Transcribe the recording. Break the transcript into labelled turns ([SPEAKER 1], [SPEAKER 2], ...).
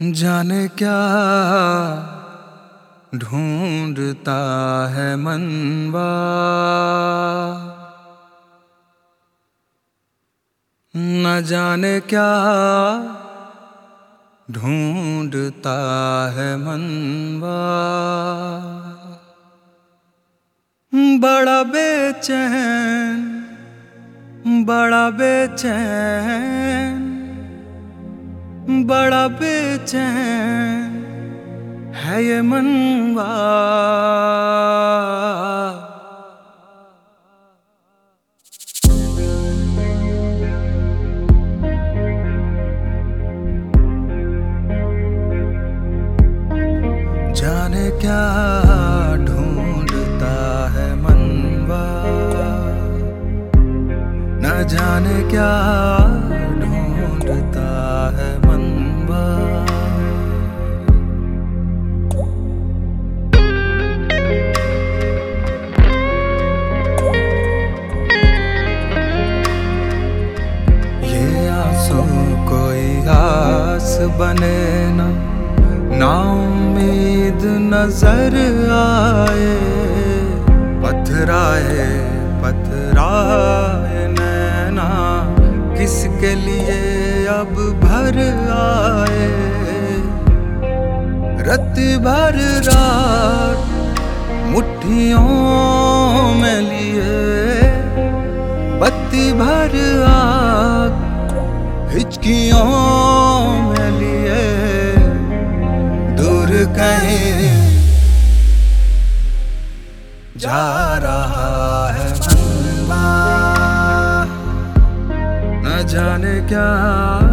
[SPEAKER 1] जाने क्या ढूंढता है मनवा, न जाने क्या ढूंढता है मनवा। बड़ा बेचैन, बड़ा बेचैन, बड़ा बेचैन है ये मनवा। जाने क्या ढूंढता है मनवा, न जाने क्या ढूंढता है मनवा। ये आंसू कोई आस बने ना, नाउम्मीद नजर आए। पथराए पथराए नैना, किसके लिए अब भर आए। रात भर रात मुट्ठियों में लिए, बत्ती भर आग हिचकियों में लिए। दूर कहीं जा रहा है मनवा, न जाने क्या